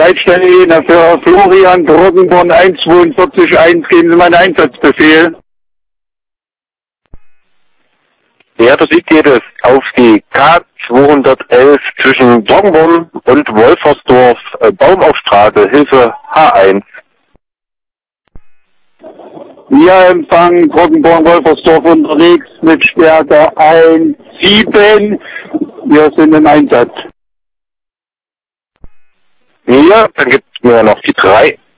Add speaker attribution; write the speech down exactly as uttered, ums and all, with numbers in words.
Speaker 1: Leitstelle für Florian Grottenborn eins zwei vier eins, geben Sie meinen Einsatzbefehl.
Speaker 2: Ja, der Sieg geht es auf die K zweihundertelf zwischen Doggenborn und Wolfersdorf, äh, Baumaufstraße, Hilfe H eins.
Speaker 1: Wir empfangen Grottenborn Wolfersdorf unterwegs mit Stärke eins sieben. Wir sind im Einsatz.
Speaker 2: Ja, dann gibt es mir noch die drei.